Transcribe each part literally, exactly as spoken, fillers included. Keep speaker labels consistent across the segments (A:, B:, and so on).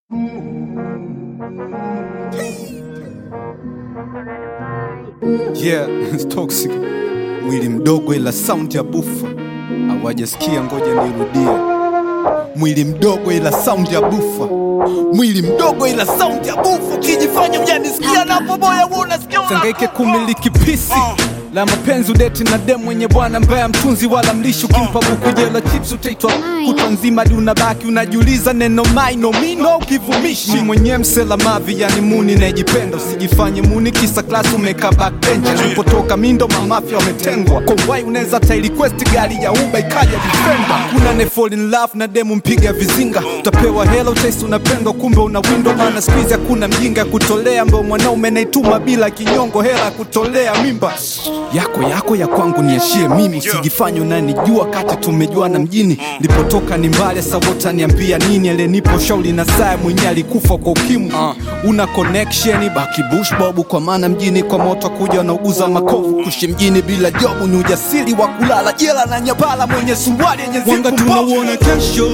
A: Yeah, it's toxic. Mwili mdogo ila sound ya bufa. Hawajasikia, ngoja nirudie. Mwili mdogo ila sound ya bufa. Mwili mdogo ila sound ya bufa. Kijifanya hujanisikia na boboya wewe unasikia. Sangaike kumiliki pisi la mapenzi udeti na demu mwenye bwana mbaya mtunzi wala mlishi. Ukimpa buku jela chips utaitwa kutwa nzima hadi unabaki unajiuliza neno maino mino kivumishi. Mimi mwenye msela mavi yani muni najipenda. Usijifanye muni kisa class umeka backbench. Ulipotoka mindo mamafia wametengwa. Kwa why unaweza ta request gari ya Uber ikaja defender. Kuna ne fall in love na demu mpiga vizinga. Utapewa hela utaisi unapendwa kumbe una window. Maana squeeze hakuna mjinga kutolea ambao mwanaume naituma bila kinyongo hela kutolea mimba. Yako yako ya kwangu niashie mimi. Usijifanye unanijua kati tumejuana mjini. Lipotoka ni mbali sabota niambia nini. Ele nipo shauli na saa mwenye alikufa kwa ukimwi. uh, Una connection baki bush bobu. Kwa maana mjini kwa moto kuja wanauguza makovu. Kushi mjini bila jobu ni ujasiri wa kulala jela na nyabala mwenye sumbwali yenye ziku.
B: Wanga tunauona kesho,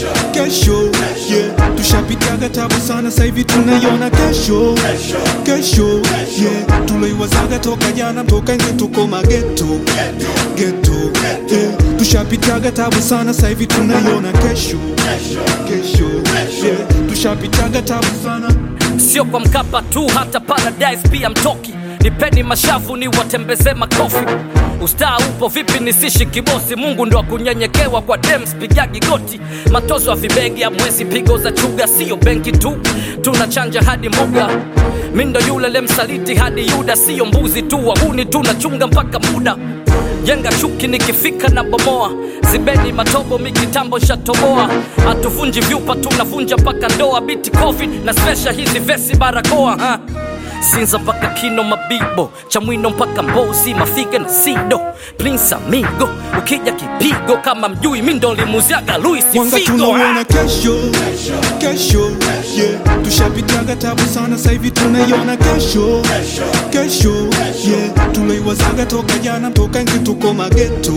B: kesho, yeah. Tushapitaga tabu sana sasa hivi tunaiona kesho, kesho, yeah. Tuloiwazaga toka jana toka nje tuko mageto, geto, yeah. Tushapitaga tabu sana sasa hivi tunaiona kesho, kesho, yeah. Tushapitaga tabu sana.
C: Sio kwa Mkapa tu hata Paradise pia mtoki. Nipeni mashavu ni watembeze makofi. Ustaa upo vipi nisishi kibosi. Mungu ndo akunyenyekewa kwa dems pigagi goti. Matozo wa vibegi ya mwezi pigo za chuga. Sio benki tu tunachanja hadi mbuga. Mindo yule lemsaliti hadi Yuda. Sio mbuzi tu wahuni tunachunga mpaka muda. Jenga chuki nikifika na bomoa. Zibeni matobo mikitambo shatoboa. Atuvunji vyupa tunavunja paka ndoa. Biti covid na special hizi vesi barakoa ha. Sinza mpaka kino mabibo. Chamwino mpaka mbozi mafiga na sido. Prince amigo ukija kipigo. Kama mjui mindo limuziaga Luis Figo.
B: Wanga tunauona kesho, kesho, yeah. Tushapitaga tabu sana sasa hivi tunaiona kesho, kesho, yeah. Tuloiwazaga toka jana toka nje tuko mageto,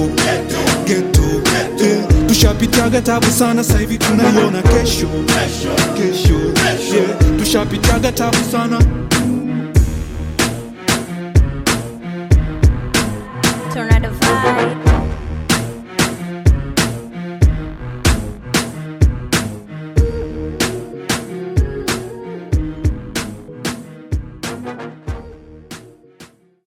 B: geto, yeah. Tushapitaga tabu sana sasa hivi tunaiona kesho, kesho, yeah. Tushapitaga tabu sana.
D: Tornado vibe.